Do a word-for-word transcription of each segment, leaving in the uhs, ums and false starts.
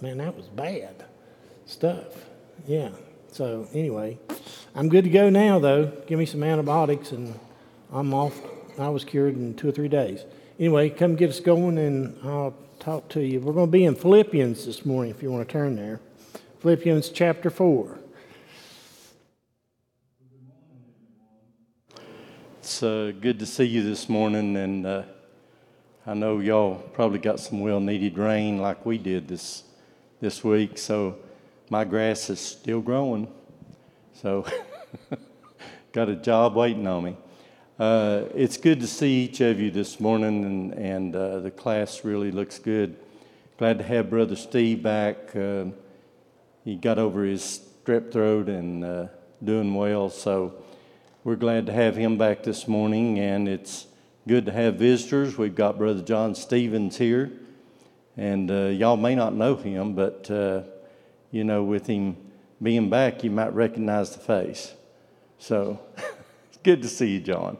man, that was bad stuff. Yeah. So anyway, I'm good to go now, though. Give me some antibiotics, and I'm off. I was cured in two or three days. Anyway, come get us going, and I'll talk to you. We're going to be in Philippians this morning, if you want to turn there. Philippians chapter four. It's uh, good to see you this morning, and uh, I know y'all probably got some well-needed rain like we did this this week, so my grass is still growing, so got a job waiting on me. Uh, it's good to see each of you this morning, and, and uh, the class really looks good. Glad to have Brother Steve back. Uh, he got over his strep throat and uh, doing well, so we're glad to have him back this morning, and it's good to have visitors. We've got Brother John Stevens here, and uh, y'all may not know him, but uh, you know, with him being back, you might recognize the face. So it's good to see you, John.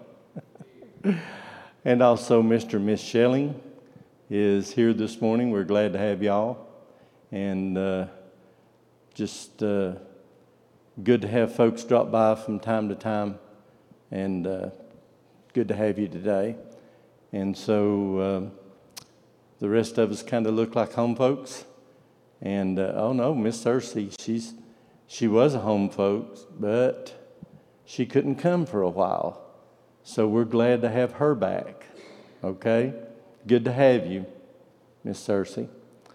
And also Mister and Miss Shelling is here this morning. We're glad to have y'all, and uh, just uh, good to have folks drop by from time to time, and uh, good to have you today. And so uh, the rest of us kind of look like home folks. And, uh, oh no, Miss Cersei, she's, she was a home folks, but she couldn't come for a while. So we're glad to have her back, okay? Good to have you, Miss Cersei.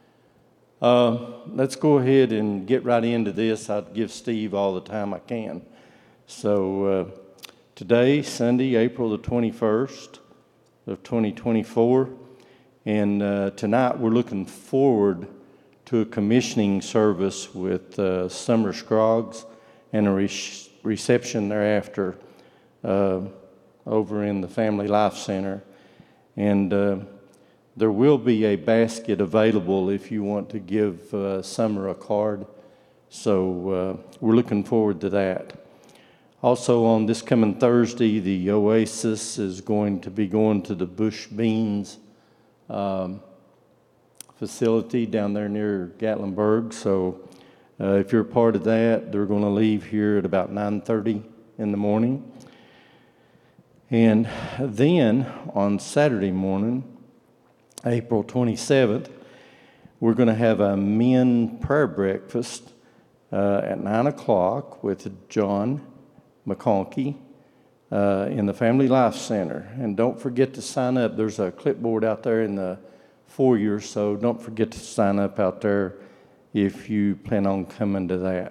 Uh, let's go ahead and get right into this. I'd give Steve all the time I can. So uh, today, Sunday, April the twenty-first of twenty twenty-four, and uh, tonight we're looking forward to a commissioning service with uh, Summer Scroggs and a re- reception thereafter uh, over in the Family Life Center. And uh, there will be a basket available if you want to give uh, Summer a card. So uh, we're looking forward to that. Also on this coming Thursday, the Oasis is going to be going to the Bush Beans um, facility down there near Gatlinburg. So uh, if you're a part of that, they're going to leave here at about nine thirty in the morning. And then on Saturday morning, April twenty-seventh, we're going to have a men prayer breakfast uh, at nine o'clock with John McConkie uh, in the Family Life Center. And don't forget to sign up. There's a clipboard out there in the foyer, so don't forget to sign up out there if you plan on coming to that.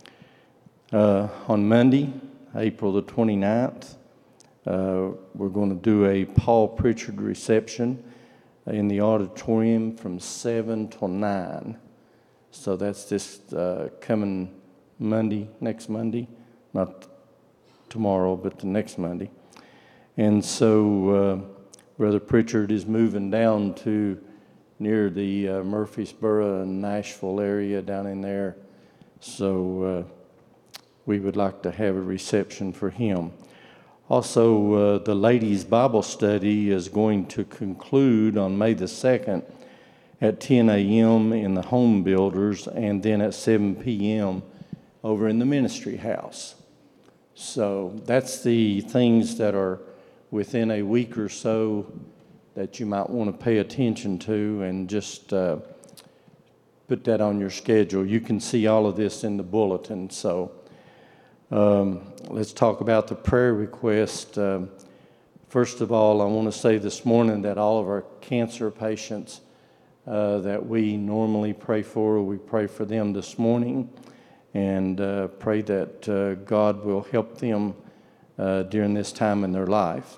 Uh, on Monday, April the twenty-ninth, uh, we're going to do a Paul Pritchard reception in the auditorium from seven till nine. So that's this uh, coming Monday, next Monday, not tomorrow, but the next Monday. And so uh, Brother Pritchard is moving down to near the uh, Murfreesboro and Nashville area down in there. So uh, we would like to have a reception for him. Also, uh, the ladies' Bible study is going to conclude on May the second at ten a.m. in the Home Builders, and then at seven p.m. over in the Ministry House. So that's the things that are within a week or so that you might want to pay attention to, and just uh, put that on your schedule. You can see all of this in the bulletin. So um, let's talk about the prayer request. Um, first of all, I want to say this morning that all of our cancer patients uh, that we normally pray for, we pray for them this morning, and uh, pray that uh, God will help them uh, during this time in their life.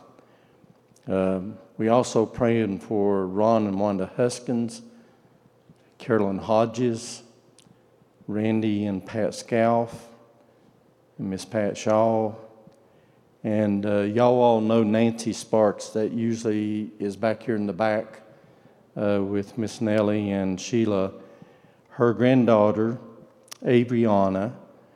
Um, we also praying for Ron and Wanda Huskins, Carolyn Hodges, Randy and Pat Scalf, and Miss Pat Shaw. And uh, y'all all know Nancy Sparks, that usually is back here in the back uh, with Miss Nellie and Sheila. Her granddaughter, Adriana,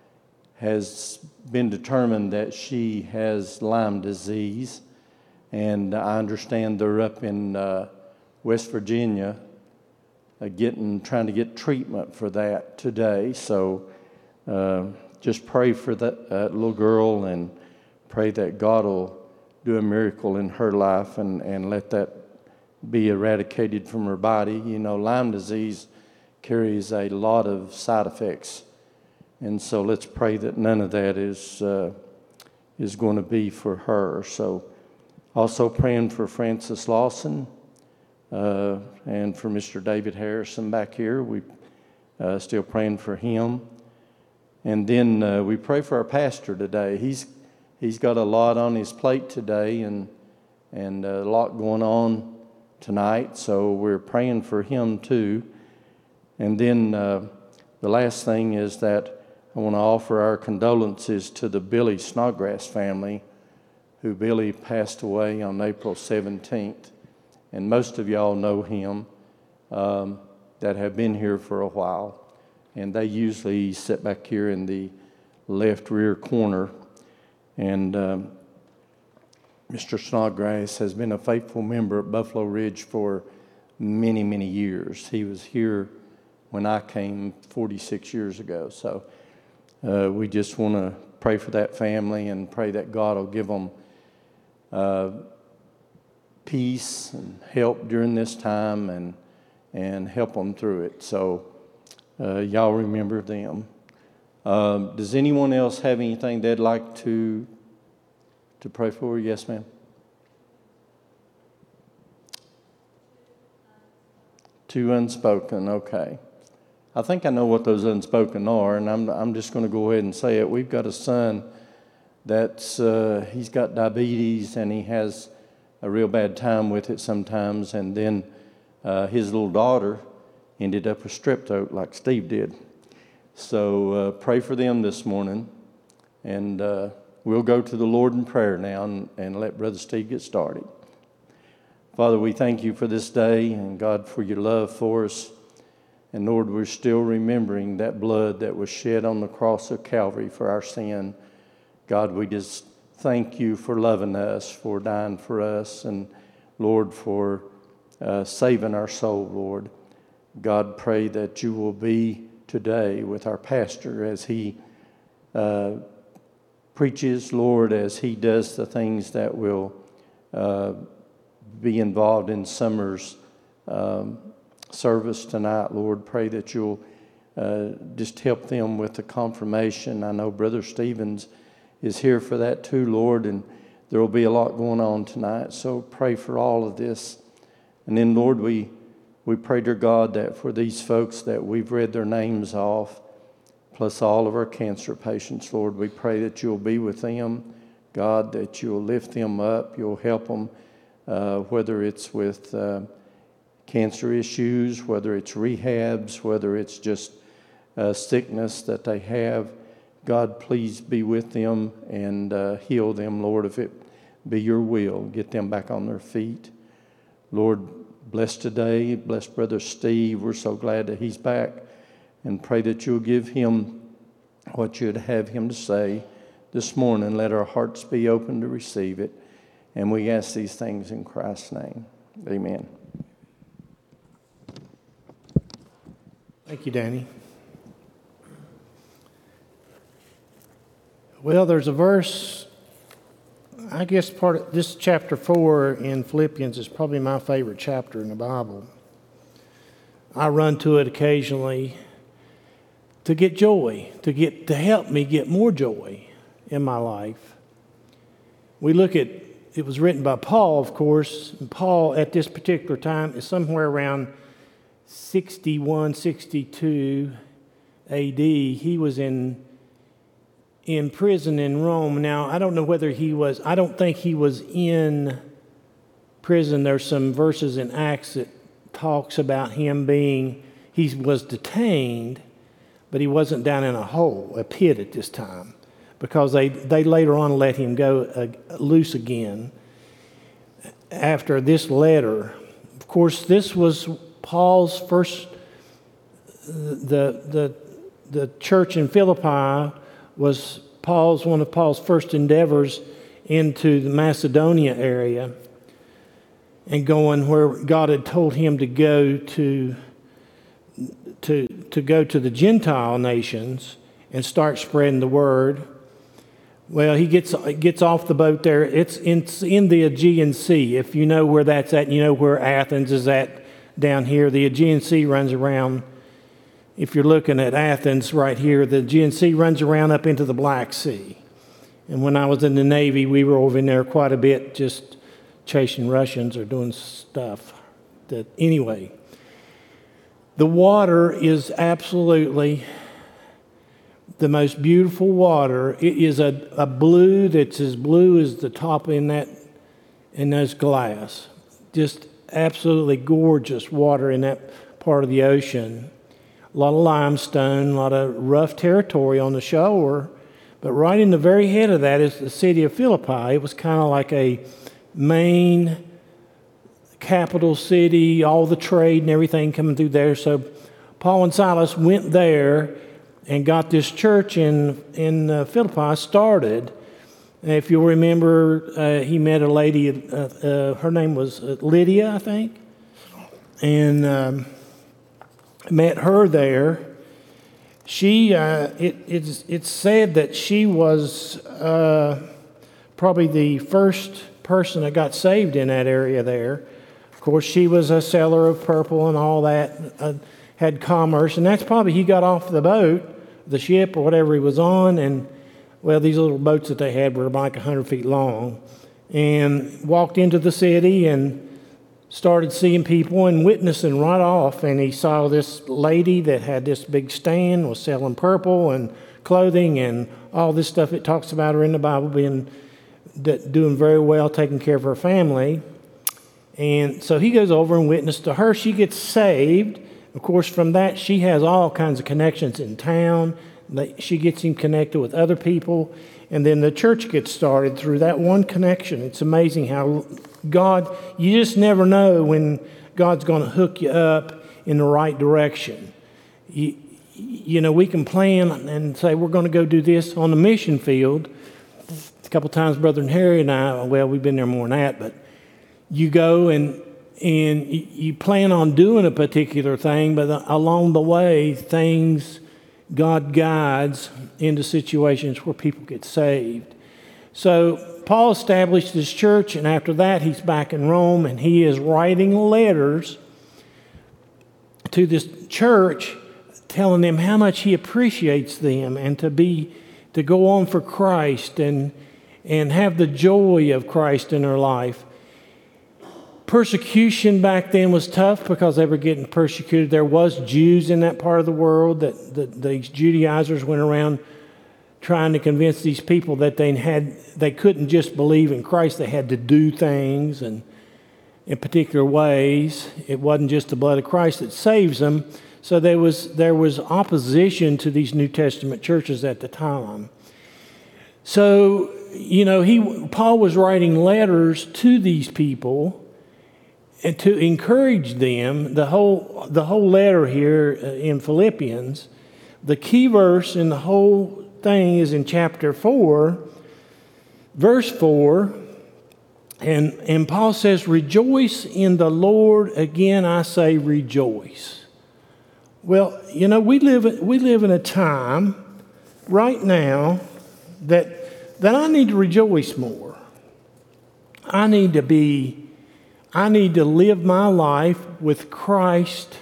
has been determined that she has Lyme disease, and I understand they're up in uh, West Virginia uh, getting trying to get treatment for that today. So uh, just pray for that uh, little girl and pray that God will do a miracle in her life and, and let that be eradicated from her body. You know, Lyme disease carries a lot of side effects. And so let's pray that none of that is uh, is going to be for her. So also praying for Francis Lawson uh, and for Mister David Harrison back here. We uh, still praying for him. And then uh, we pray for our pastor today. He's he's got a lot on his plate today and and a lot going on tonight. So we're praying for him too. And then uh, the last thing is that I want to offer our condolences to the Billy Snodgrass family, who Billy passed away on April seventeenth. And most of y'all know him um, that have been here for a while. And they usually sit back here in the left rear corner. And um, Mister Snodgrass has been a faithful member at Buffalo Ridge for many, many years. He was here when I came forty-six years ago. So uh, we just want to pray for that family and pray that God will give them uh, peace and help during this time and and help them through it. So uh, y'all remember them. Um, does anyone else have anything they'd like to to pray for? Yes, ma'am. Two unspoken, okay. I think I know what those unspoken are, and I'm I'm just going to go ahead and say it. We've got a son that's uh, he's got diabetes, and he has a real bad time with it sometimes. And then uh, his little daughter ended up with strep throat, like Steve did. So uh, pray for them this morning, and uh, we'll go to the Lord in prayer now and, and let Brother Steve get started. Father, we thank you for this day, and God, for your love for us. And Lord, we're still remembering that blood that was shed on the cross of Calvary for our sin. God, we just thank you for loving us, for dying for us, and Lord, for uh, saving our soul, Lord. God, pray that you will be today with our pastor as he uh, preaches, Lord, as he does the things that will uh, be involved in Summer's um, service tonight. Lord, pray that you'll uh, just help them with the confirmation. I know Brother Stevens is here for that too, Lord, and there will be a lot going on tonight. So pray for all of this. And then, Lord, we we pray, dear God, that for these folks that we've read their names off, plus all of our cancer patients, Lord, we pray that you'll be with them, God, that you'll lift them up, you'll help them, uh, whether it's with uh, cancer issues, whether it's rehabs, whether it's just uh, sickness that they have. God, please be with them and uh, heal them, Lord, if it be your will. Get them back on their feet. Lord, bless today. Bless Brother Steve. We're so glad that he's back. And pray that you'll give him what you'd have him to say this morning. Let our hearts be open to receive it. And we ask these things in Christ's name. Amen. Thank you, Danny. Well, there's a verse, I guess part of this chapter four in Philippians is probably my favorite chapter in the Bible. I run to it occasionally to get joy, to get to help me get more joy in my life. We look at, it was written by Paul, of course, and Paul at this particular time is somewhere around sixty-one, sixty-two A D. He was in in prison in Rome. Now, I don't know whether he was, I don't think he was in prison. There's some verses in Acts that talks about him being, he was detained, but he wasn't down in a hole, a pit at this time, because they, they later on let him go uh, loose again after this letter. Of course, this was Paul's first, the the the church in Philippi was Paul's one of Paul's first endeavors into the Macedonia area and going where God had told him to go to to go to the Gentile nations and start spreading the word. Well, he gets gets off the boat there. It's in, it's in the Aegean Sea. If you know where that's at, you know where Athens is at down here. The Aegean Sea runs around. If you're looking at Athens right here, the Aegean Sea runs around up into the Black Sea. And when I was in the Navy, we were over in there quite a bit, just chasing Russians or doing stuff. That anyway, the water is absolutely the most beautiful water. It is a, a blue that's as blue as the top in that in those glass. Just absolutely gorgeous water in that part of the ocean. A lot of limestone, a lot of rough territory on the shore. But right in the very head of that is the city of Philippi. It was kind of like a main capital city, all the trade and everything coming through there. So Paul and Silas went there and got this church in in uh, Philippi started. And if you'll remember, uh, he met a lady, uh, uh, her name was Lydia, I think, and um, met her there. She, uh, it, it's, it's said that she was uh, probably the first person that got saved in that area there. Of course, she was a seller of purple and all that, uh, had commerce, and that's probably, he got off the boat, the ship or whatever he was on, and, well, these little boats that they had were like one hundred feet long, and walked into the city and started seeing people and witnessing right off, and he saw this lady that had this big stand, was selling purple and clothing and all this stuff. It talks about her in the Bible being doing very well, taking care of her family. And so he goes over and witnesses to her. She gets saved. Of course, from that, she has all kinds of connections in town. She gets him connected with other people. And then the church gets started through that one connection. It's amazing how God, you just never know when God's going to hook you up in the right direction. You, you know, we can plan and say we're going to go do this on the mission field. A couple times, Brother Harry and I, well, we've been there more than that, but you go and and you plan on doing a particular thing, but along the way, things God guides into situations where people get saved. So Paul established his church, and after that, he's back in Rome, and he is writing letters to this church, telling them how much he appreciates them, and to be to go on for Christ and and have the joy of Christ in their life. Persecution back then was tough because they were getting persecuted. There was Jews in that part of the world that the, these Judaizers went around trying to convince these people that they had they couldn't just believe in Christ. They had to do things and in particular ways. It wasn't just the blood of Christ that saves them. So there was there was opposition to these New Testament churches at the time. So, you know, he Paul was writing letters to these people and to encourage them. The whole the whole letter here in Philippians, the key verse in the whole thing is in chapter four, verse four, and, and Paul says, "Rejoice in the Lord. Again, I say rejoice." Well, you know, we live we live in a time right now that that I need to rejoice more. I need to be, I need to live my life with Christ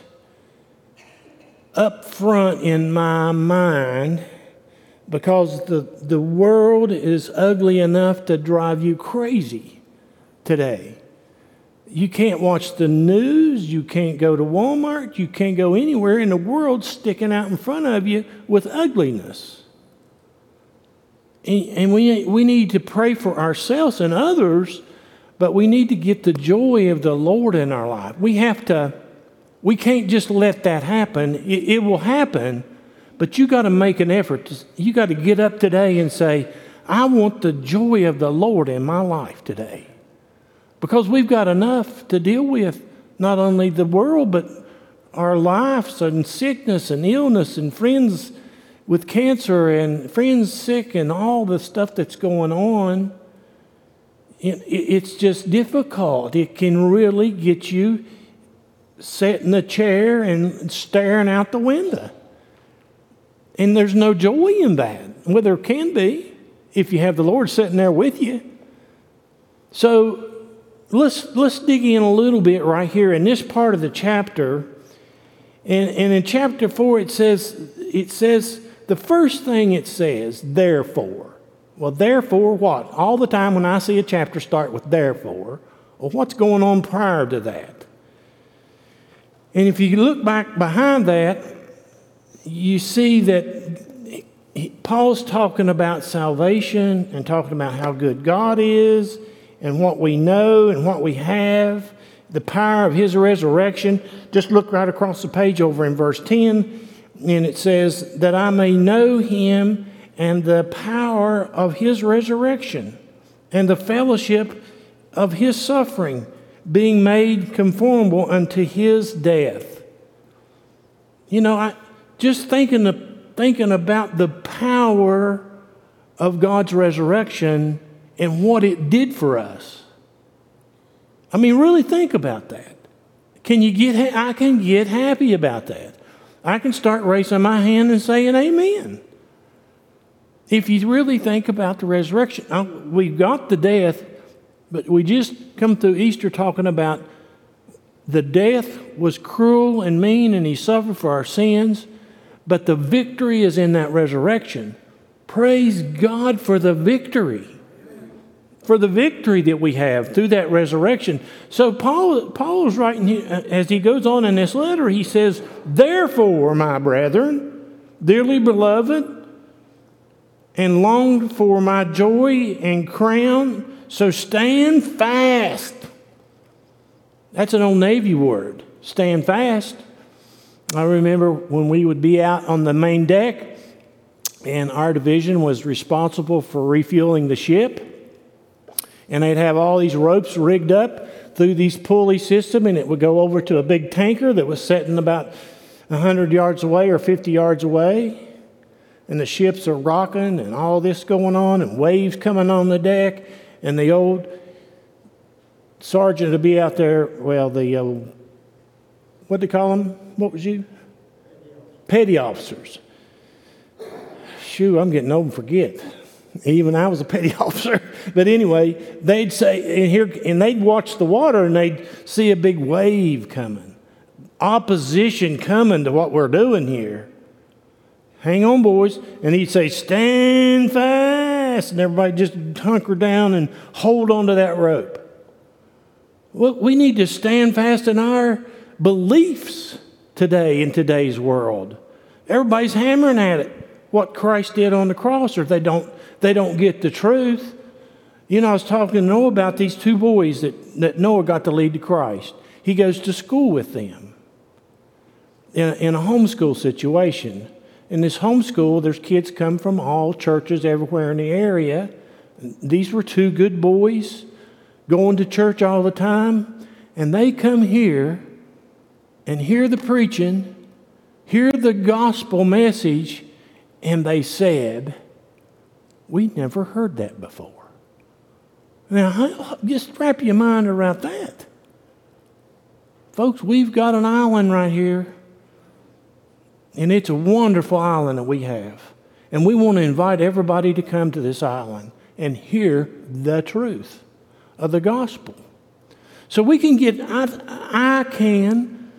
up front in my mind, because the, the world is ugly enough to drive you crazy today. You can't watch the news, you can't go to Walmart, you can't go anywhere, and the world's sticking out in front of you with ugliness. And, and we, we need to pray for ourselves and others, but we need to get the joy of the Lord in our life. We have to, we can't just let that happen. It, it will happen, but you got to make an effort. To, you got to get up today and say, I want the joy of the Lord in my life today. Because we've got enough to deal with, not only the world, but our lives and sickness and illness and friends with cancer and friends sick and all the stuff that's going on. It, it's just difficult. It can really get you sitting in a chair and staring out the window. And there's no joy in that. Well, there can be if you have the Lord sitting there with you. So let's let's dig in a little bit right here in this part of the chapter. And, and in chapter four, it says, it says, the first thing it says, therefore. Well, therefore what? All the time when I see a chapter start with therefore, well, what's going on prior to that? And if you look back behind that, you see that Paul's talking about salvation and talking about how good God is and what we know and what we have, the power of his resurrection. Just look right across the page over in verse ten, and it says, that I may know him and the power of his resurrection and the fellowship of his suffering, being made conformable unto his death. You know, I just thinking of, thinking about the power of God's resurrection and what it did for us. I mean, really think about that. Can you get? I can get happy about that. I can start raising my hand and saying amen. If you really think about the resurrection, now, we've got the death, but we just come through Easter talking about the death was cruel and mean, and he suffered for our sins, but the victory is in that resurrection. Praise God for the victory, for the victory that we have through that resurrection. So Paul, Paul is writing here, as he goes on in this letter, he says, therefore, my brethren, dearly beloved, and longed for my joy and crown, so stand fast. That's an old Navy word, stand fast. I remember when we would be out on the main deck, and our division was responsible for refueling the ship, and they'd have all these ropes rigged up through these pulley system, and it would go over to a big tanker that was sitting about one hundred yards away or fifty yards away. And the ships are rocking and all this going on and waves coming on the deck. And the old sergeant would be out there, well, the, uh, what do they call them? What was you? Petty officers. Shoo, I'm getting old and forget. Even I was a petty officer. But anyway, they'd say, and, here, and they'd watch the water and they'd see a big wave coming. Opposition coming to what we're doing here. Hang on, boys. And he'd say, stand fast. And everybody just hunker down and hold on to that rope. Well, we need to stand fast in our beliefs today in today's world. Everybody's hammering at it, what Christ did on the cross, or they don't, they don't get the truth. You know, I was talking to Noah about these two boys that, that Noah got to lead to Christ. He goes to school with them in a, in a homeschool situation. In this homeschool, there's kids come from all churches everywhere in the area. These were two good boys going to church all the time. And they come here and hear the preaching, hear the gospel message, and they said, we never heard that before. Now, just wrap your mind around that. Folks, we've got an island right here. And it's a wonderful island that we have. And we want to invite everybody to come to this island and hear the truth of the gospel. So we can get, I, I can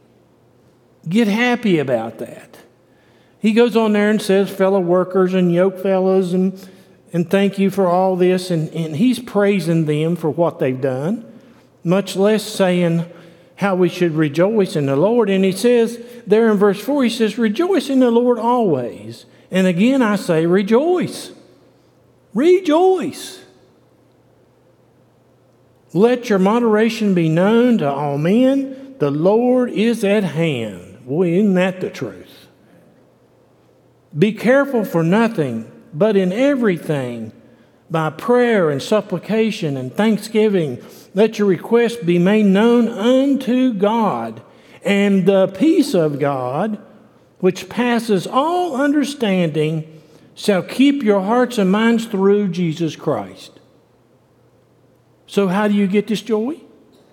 get happy about that. He goes on there and says, fellow workers and yoke fellows, and, and thank you for all this. And, and he's praising them for what they've done, much less saying how we should rejoice in the Lord. And he says there in verse four, he says, rejoice in the Lord always. And again, I say, rejoice. Rejoice. Let your moderation be known to all men. The Lord is at hand. Boy, isn't that the truth? Be careful for nothing, but in everything, by prayer and supplication and thanksgiving, let your requests be made known unto God, and the peace of God, which passes all understanding, shall keep your hearts and minds through Jesus Christ. So how do you get this joy?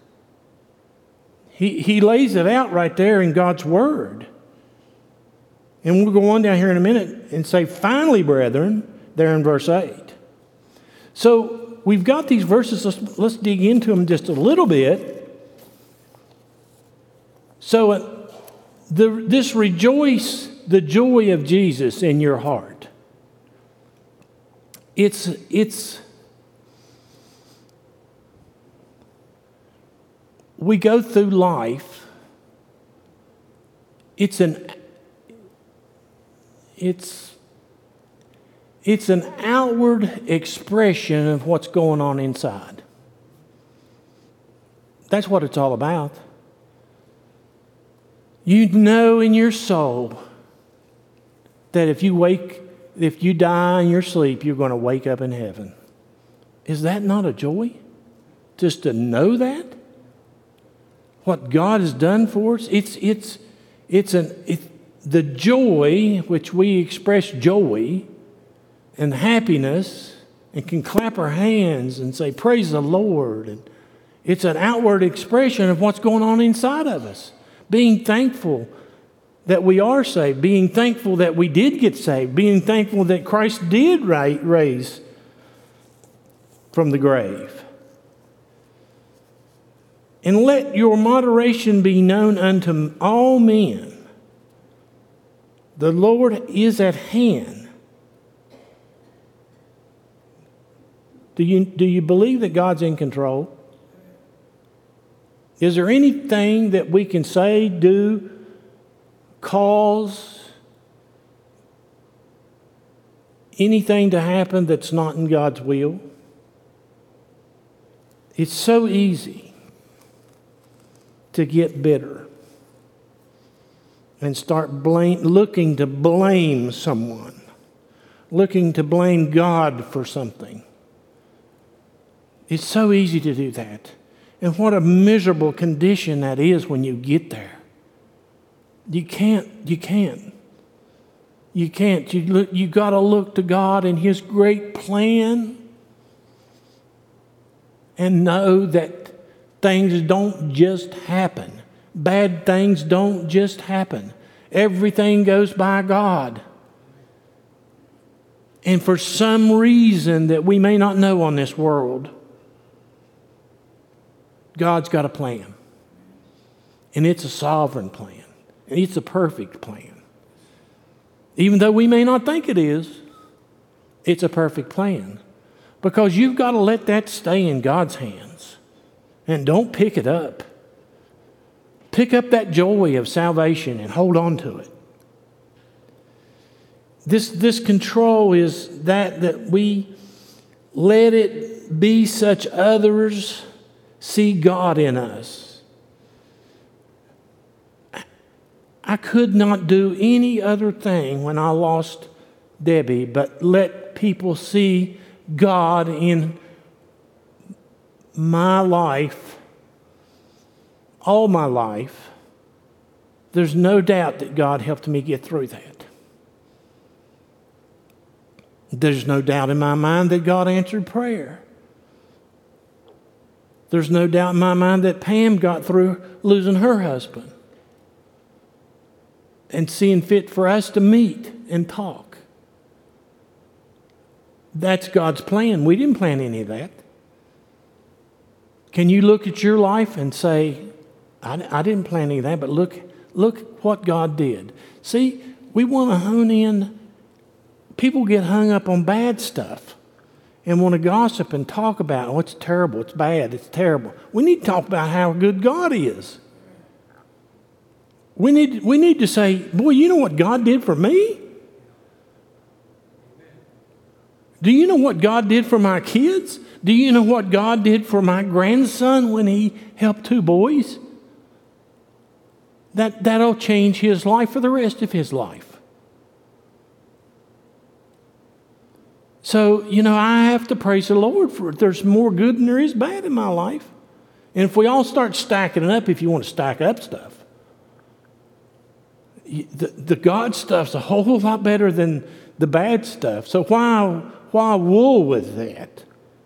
He, he lays it out right there in God's Word. And we'll go on down here in a minute and say, finally, brethren, there in verse eight. So we've got these verses. Let's, let's dig into them just a little bit. So uh, the, this rejoice, the joy of Jesus in your heart. It's, it's, we go through life. It's an, it's, it's an outward expression of what's going on inside. That's what it's all about. You know in your soul that if you wake, if you die in your sleep, you're going to wake up in heaven. Is that not a joy? Just to know that? What God has done for us? It's, it's, it's an, it, the joy, which we express joy and happiness and can clap our hands and say, praise the Lord. And it's an outward expression of what's going on inside of us. Being thankful that we are saved, being thankful that we did get saved, being thankful that Christ did raise from the grave. And let your moderation be known unto all men. The Lord is at hand. Do you, do you believe that God's in control? Is there anything that we can say, do, cause anything to happen that's not in God's will? It's so easy to get bitter and start blame, looking to blame someone, looking to blame God for something. It's so easy to do that. And what a miserable condition that is when you get there. You can't, you can't. You can't. You look, you got to look to God and His great plan and know that things don't just happen. Bad things don't just happen. Everything goes by God. And for some reason that we may not know on this world, God's got a plan. And it's a sovereign plan. And it's a perfect plan. Even though we may not think it is, it's a perfect plan. Because you've got to let that stay in God's hands. And don't pick it up. Pick up that joy of salvation and hold on to it. This, this control is that that we let it be such others see God in us. I could not do any other thing when I lost Debbie but let people see God in my life, all my life. There's no doubt that God helped me get through that. There's no doubt in my mind that God answered prayer. There's no doubt in my mind that Pam got through losing her husband and seeing fit for us to meet and talk. That's God's plan. We didn't plan any of that. Can you look at your life and say, I, I didn't plan any of that, but look, look what God did. See, we want to hone in. People get hung up on bad stuff and want to gossip and talk about, oh, it's terrible, it's bad, it's terrible. We need to talk about how good God is. We need, we need to say, boy, you know what God did for me? Do you know what God did for my kids? Do you know what God did for my grandson when he helped two boys? That, that'll change his life for the rest of his life. So, you know, I have to praise the Lord for it. There's more good than there is bad in my life. And if we all start stacking it up, if you want to stack up stuff, the, the God stuff's a whole lot better than the bad stuff. So why, why wool with that?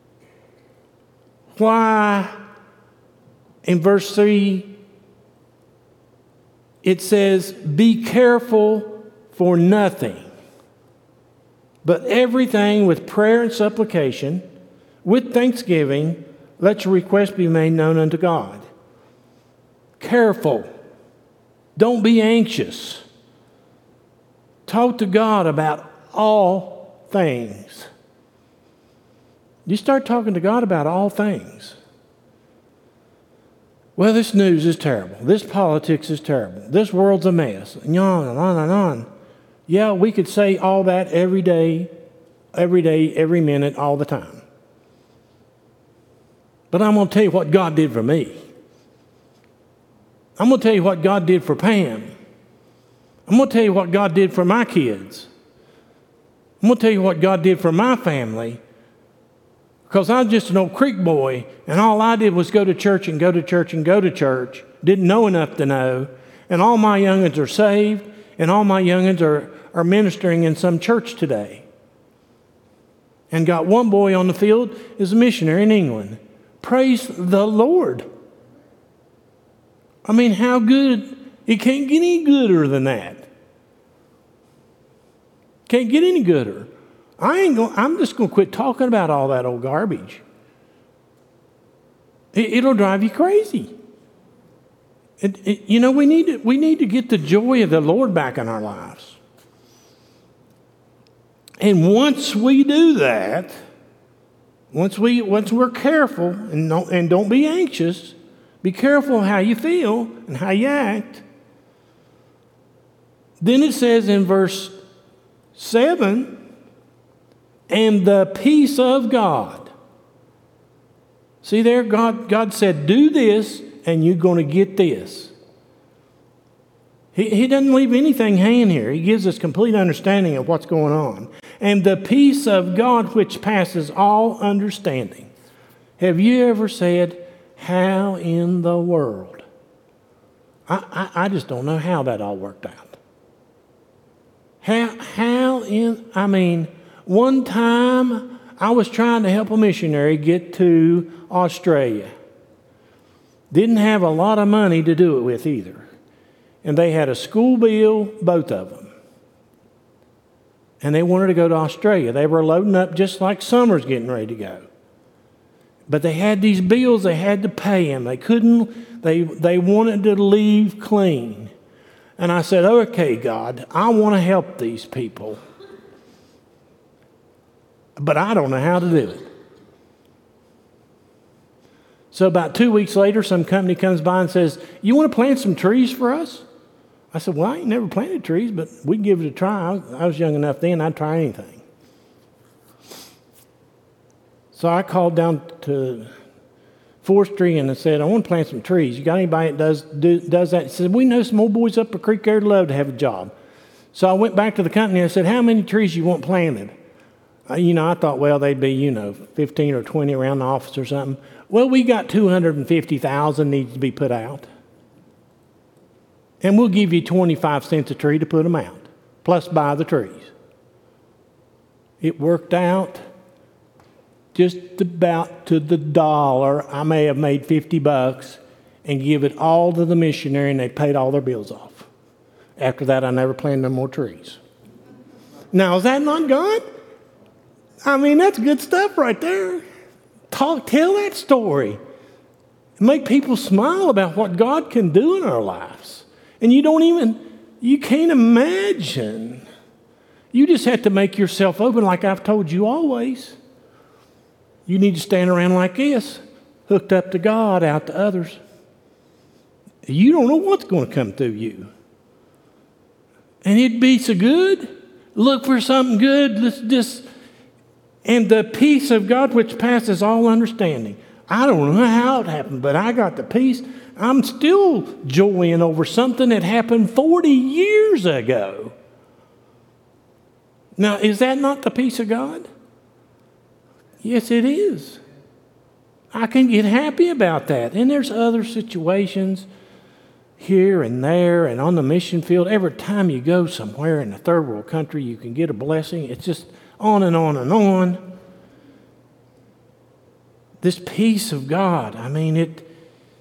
Why, in verse three, it says, be careful for nothing, but everything with prayer and supplication, with thanksgiving, let your request be made known unto God. Careful. Don't be anxious. Talk to God about all things. You start talking to God about all things. Well, this news is terrible. This politics is terrible. This world's a mess. And on and on and on. Yeah, we could say all that every day, every day, every minute, all the time. But I'm going to tell you what God did for me. I'm going to tell you what God did for Pam. I'm going to tell you what God did for my kids. I'm going to tell you what God did for my family. Because I was just an old creek boy, and all I did was go to church and go to church and go to church. Didn't know enough to know. And all my young'uns are saved, and all my young'uns are, are ministering in some church today. And got one boy on the field is a missionary in England. Praise the Lord. I mean, how good? It can't get any gooder than that. Can't get any gooder. I ain't going. I'm just going to quit talking about all that old garbage. It, it'll drive you crazy. It, it, you know, we need to we need to get the joy of the Lord back in our lives. And once we do that, once we once we're careful and don't, and don't be anxious, be careful how you feel and how you act. Then it says in verse seven, and the peace of God. See there, God, God said, do this, and you're going to get this. He, he doesn't leave anything hanging here. He gives us complete understanding of what's going on. And the peace of God which passes all understanding. Have you ever said, how in the world? I, I, I just don't know how that all worked out. How, how in, I mean, one time I was trying to help a missionary get to Australia. Didn't have a lot of money to do it with either. And they had a school bill, both of them. And they wanted to go to Australia. They were loading up just like summer's getting ready to go. But they had these bills they had to pay them. They couldn't, they, they wanted to leave clean. And I said, okay, God, I want to help these people. But I don't know how to do it. So about two weeks later, some company comes by and says, you want to plant some trees for us? I said, well, I ain't never planted trees, but we'd give it a try. I was young enough then, I'd try anything. So I called down to forestry and I said, I want to plant some trees. You got anybody that does, do, does that? He said, we know some old boys up the creek there would love to have a job. So I went back to the company and I said, how many trees you want planted? Uh, you know, I thought, well, they'd be, you know, fifteen or twenty around the office or something. Well, we got two hundred fifty thousand needs to be put out. And we'll give you twenty-five cents a tree to put them out, plus buy the trees. It worked out just about to the dollar. I may have made fifty bucks and give it all to the missionary, and they paid all their bills off. After that, I never planted no more trees. Now, is that not God? I mean, that's good stuff right there. Talk, tell that story. Make people smile about what God can do in our lives. And you don't even, you can't imagine. You just have to make yourself open like I've told you always. You need to stand around like this, hooked up to God, out to others. You don't know what's going to come through you. And it'd be so good. Look for something good. Let's just, and the peace of God which passes all understanding. I don't know how it happened, but I got the peace. I'm still joying over something that happened forty years ago. Now, is that not the peace of God? Yes, it is. I can get happy about that. And there's other situations here and there and on the mission field. Every time you go somewhere in a third world country, you can get a blessing. It's just on and on and on. This peace of God, I mean, it.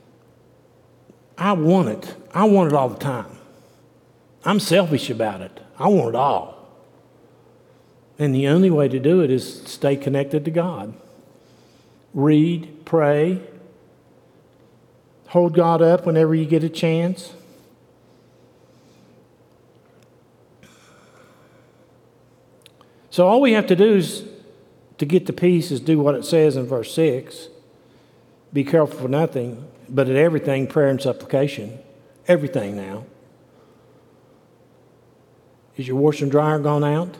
I want it. I want it all the time. I'm selfish about it. I want it all. And the only way to do it is stay connected to God. Read, pray, hold God up whenever you get a chance. So all we have to do is, to get the peace, is do what it says in verse six. Be careful for nothing, but in everything, prayer and supplication. Everything now. Is your washer and dryer gone out?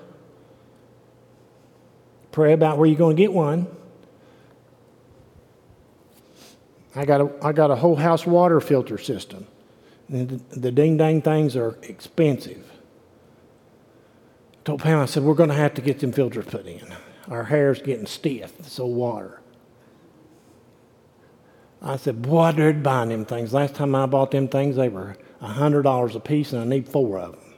Pray about where you're going to get one. I got a, I got a whole house water filter system. And the, the ding-dang things are expensive. I told Pam, I said, we're going to have to get them filters put in. Our hair's getting stiff, this old water. I said, boy, they're buying them things. Last time I bought them things, they were one hundred dollars a piece, and I need four of them.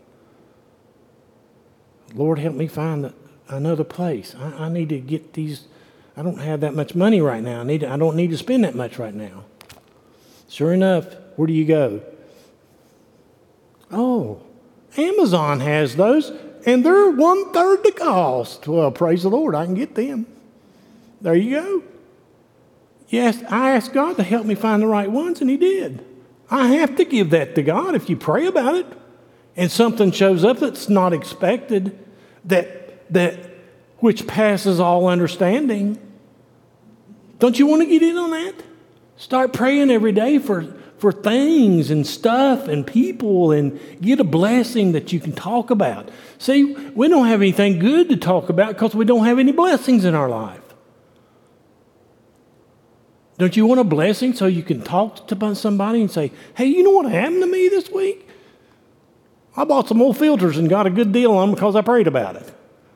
Lord, help me find another place. I, I need to get these. I don't have that much money right now. I need. To, I don't need to spend that much right now. Sure enough, where do you go? Oh, Amazon has those, and they're one-third the cost. Well, praise the Lord, I can get them. There you go. Yes, I asked God to help me find the right ones, and He did. I have to give that to God if you pray about it, and something shows up that's not expected, that that which passes all understanding. Don't you want to get in on that? Start praying every day for, for things and stuff and people, and get a blessing that you can talk about. See, we don't have anything good to talk about because we don't have any blessings in our life. Don't you want a blessing so you can talk to somebody and say, hey, you know what happened to me this week? I bought some old filters and got a good deal on them because I prayed about it.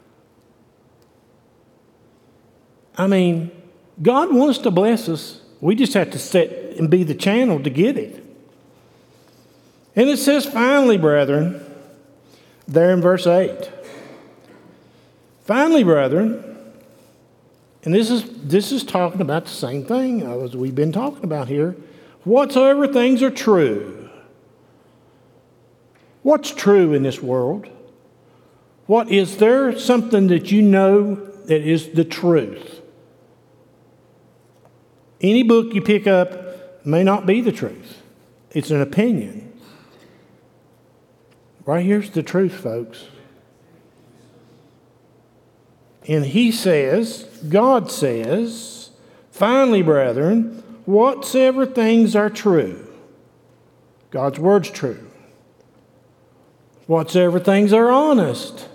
I mean, God wants to bless us. We just have to sit and be the channel to get it. And it says, finally, brethren, there in verse eight. Finally, brethren, and this is this is talking about the same thing as we've been talking about here. Whatsoever things are true. What's true in this world? What is there something that you know that is the truth? Any book you pick up may not be the truth. It's an opinion. Right here's the truth, folks. And he says, God says, finally, brethren, whatsoever things are true. God's word's true. Whatsoever things are honest.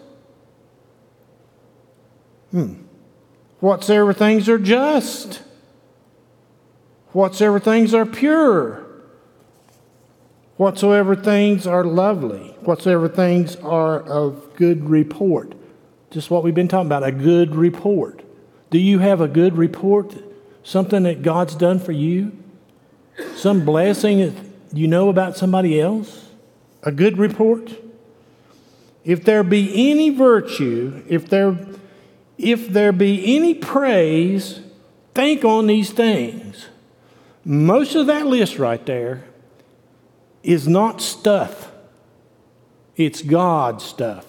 Hmm. Whatsoever things are just. Whatsoever things are pure. Whatsoever things are lovely. Whatsoever things are of good report. Just what we've been talking about, a good report. Do you have a good report? Something that God's done for you? Some blessing that you know about somebody else? A good report? If there be any virtue, if there, if there be any praise, think on these things. Most of that list right there is not stuff. It's God stuff.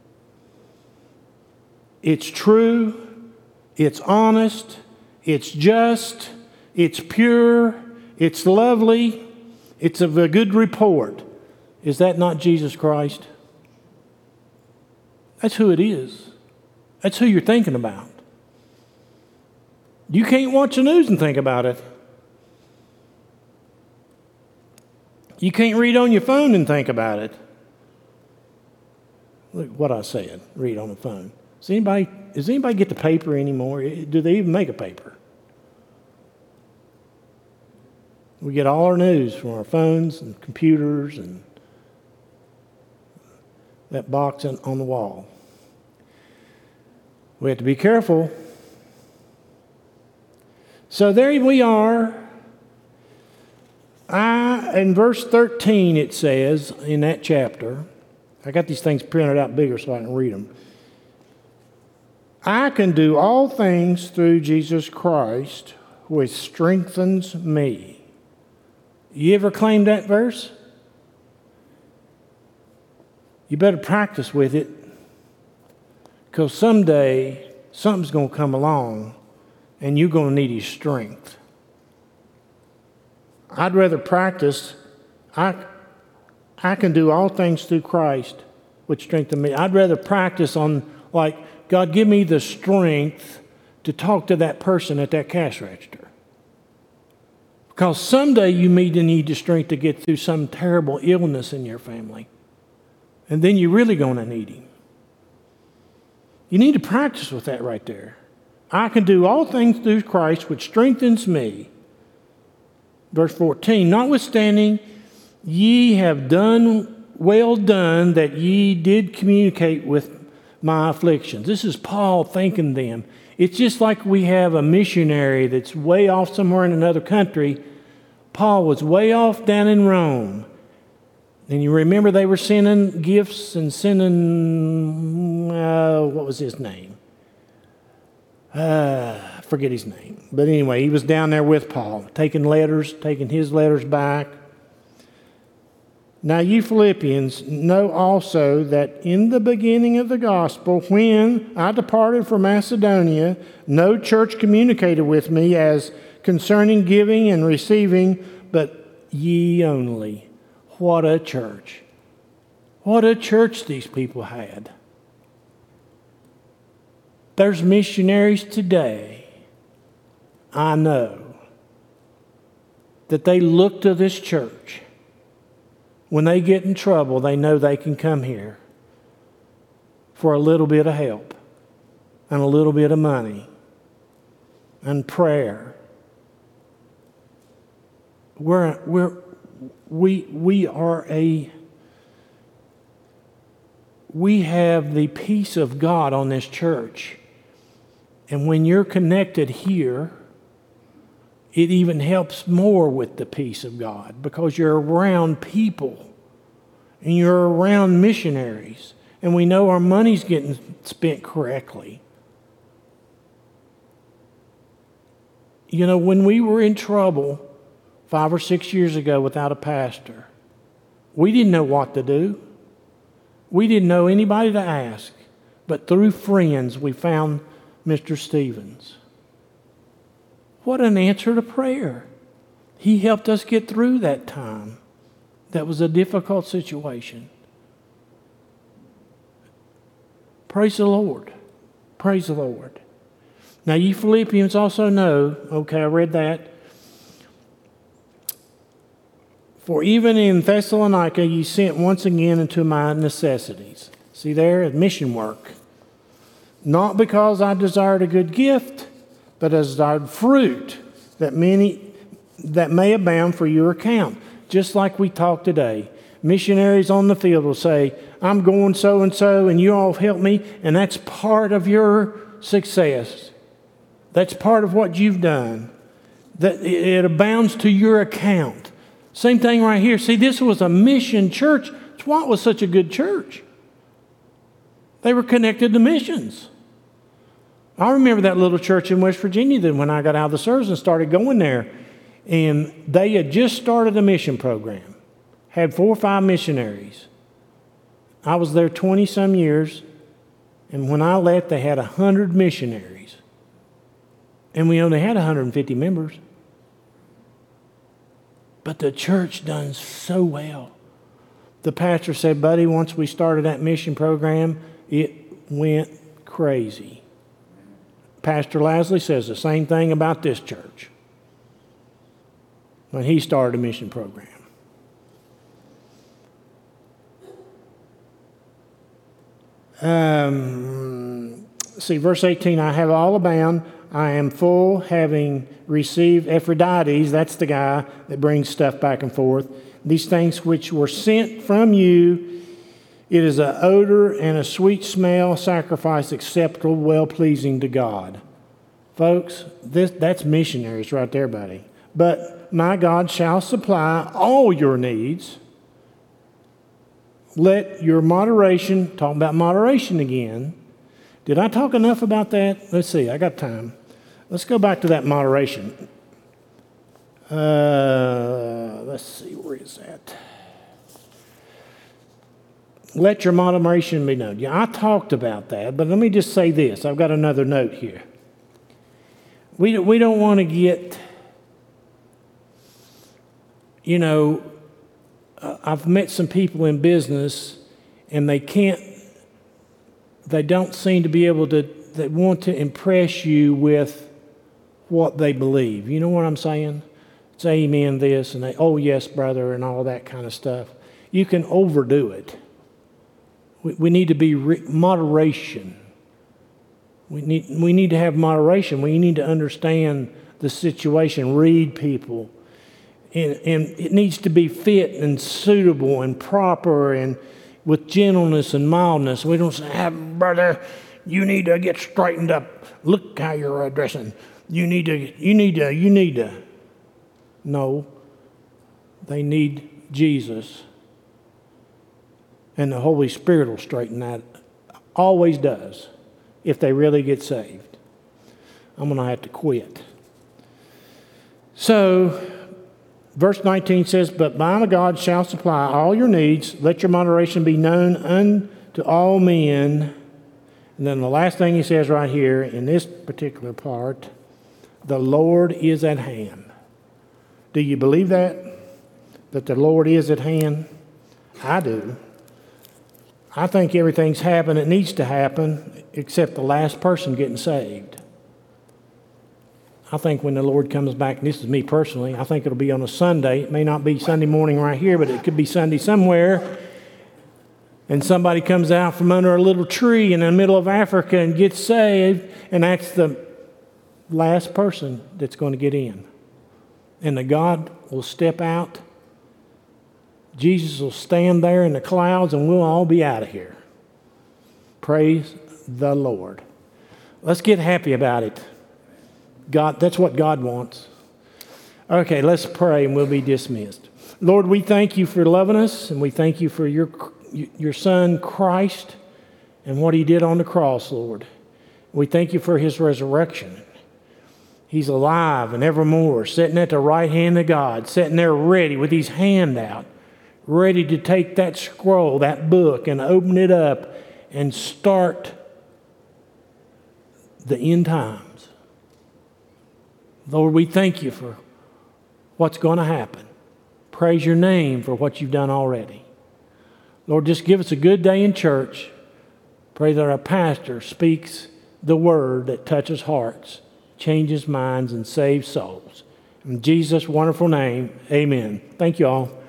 It's true, it's honest, it's just, it's pure, it's lovely, it's of a good report. Is that not Jesus Christ? That's who it is. That's who you're thinking about. You can't watch the news and think about it. You can't read on your phone and think about it. Look what I said, read on the phone. Does anybody, does anybody get the paper anymore? Do they even make a paper? We get all our news from our phones and computers and that box on the wall. We have to be careful. So there we are. I, in verse thirteen it says, in that chapter, I got these things printed out bigger so I can read them. I can do all things through Jesus Christ, which strengthens me. You ever claimed that verse? You better practice with it, because someday something's going to come along and you're going to need his strength. I'd rather practice. I, I can do all things through Christ, which strengthens me. I'd rather practice on, like, God, give me the strength to talk to that person at that cash register. Because someday you may need the strength to get through some terrible illness in your family. And then you're really going to need him. You need to practice with that right there. I can do all things through Christ, which strengthens me. Verse fourteen, notwithstanding, ye have done, well done, that ye did communicate with my afflictions. This is Paul thanking them. It's just like we have a missionary that's way off somewhere in another country. Paul was way off down in Rome. And you remember they were sending gifts and sending, uh, what was his name? Uh, I forget his name. But anyway, he was down there with Paul, taking letters, taking his letters back. Now you Philippians know also that in the beginning of the gospel, when I departed from Macedonia, no church communicated with me as concerning giving and receiving, but ye only. What a church. What a church these people had. There's missionaries today, I know, that they look to this church. When they get in trouble, they know they can come here for a little bit of help and a little bit of money and prayer. We're, we're, we, we are a, we have the peace of God on this church. And when you're connected here, it even helps more with the peace of God, because you're around people and you're around missionaries, and we know our money's getting spent correctly. You know, when we were in trouble five or six years ago without a pastor, we didn't know what to do. We didn't know anybody to ask. But through friends, we found Mister Stevens. What an answer to prayer. He helped us get through that time. That was a difficult situation. Praise the Lord. Praise the Lord. Now, you Philippians also know, okay, I read that. For even in Thessalonica ye sent once again into my necessities. See there, mission work. Not because I desired a good gift, but as desired fruit, that many that may abound for your account. Just like we talked today. Missionaries on the field will say, I'm going so and so, and you all help me, and that's part of your success. That's part of what you've done. That it abounds to your account. Same thing right here. See, this was a mission church. That's why it was such a good church. They were connected to missions. I remember that little church in West Virginia then when I got out of the service and started going there. And they had just started a mission program. Had four or five missionaries. I was there twenty-some years. And when I left, they had one hundred missionaries. And we only had one hundred fifty members. But the church done so well. The pastor said, buddy, once we started that mission program, it went crazy. Pastor Lasley says the same thing about this church when he started a mission program. Um, see, verse eighteen, I have all abound. I am full, having received Epaphroditus, that's the guy that brings stuff back and forth. These things which were sent from you, it is an odor and a sweet smell, sacrifice acceptable, well-pleasing to God. Folks, this, that's missionaries right there, buddy. But my God shall supply all your needs. Let your moderation, talking about moderation again. Did I talk enough about that? Let's see, I got time. Let's go back to that moderation. Uh, let's see, where is that? let your moderation be known. Yeah, I talked about that, but let me just say this. I've got another note here. We, we don't want to get, you know, uh, I've met some people in business and they can't, they don't seem to be able to, they want to impress you with what they believe. You know what I'm saying? It's amen this and they, oh yes, brother, and all that kind of stuff. You can overdo it. We, we need to be re- moderation. We need, we need to have moderation. We need to understand the situation, read people. And, and it needs to be fit and suitable and proper and with gentleness and mildness. We don't say, ah, brother, you need to get straightened up. Look how you're addressing. You need to, you need to, you need to. No, they need Jesus. And the Holy Spirit will straighten that. Always does. If they really get saved. I'm going to have to quit. So, verse nineteen says, but my God shall supply all your needs. Let your moderation be known unto all men. And then the last thing he says right here in this particular part, the Lord is at hand. Do you believe that? That the Lord is at hand? I do. I think everything's happened that needs to happen except the last person getting saved. I think when the Lord comes back, and this is me personally, I think it'll be on a Sunday. It may not be Sunday morning right here, but it could be Sunday somewhere. And somebody comes out from under a little tree in the middle of Africa and gets saved, and that's the last person that's going to get in. And the God will step out. Jesus will stand there in the clouds and we'll all be out of here. Praise the Lord. Let's get happy about it. God, that's what God wants. Okay, let's pray and we'll be dismissed. Lord, we thank you for loving us and we thank you for your, your Son, Christ, and what he did on the cross, Lord. We thank you for his resurrection. He's alive and evermore, sitting at the right hand of God, sitting there ready with his hand out, ready to take that scroll, that book, and open it up and start the end times. Lord, we thank you for what's going to happen. Praise your name for what you've done already. Lord, just give us a good day in church. Pray that our pastor speaks the word that touches hearts, changes minds, and saves souls. In Jesus' wonderful name, amen. Thank you all.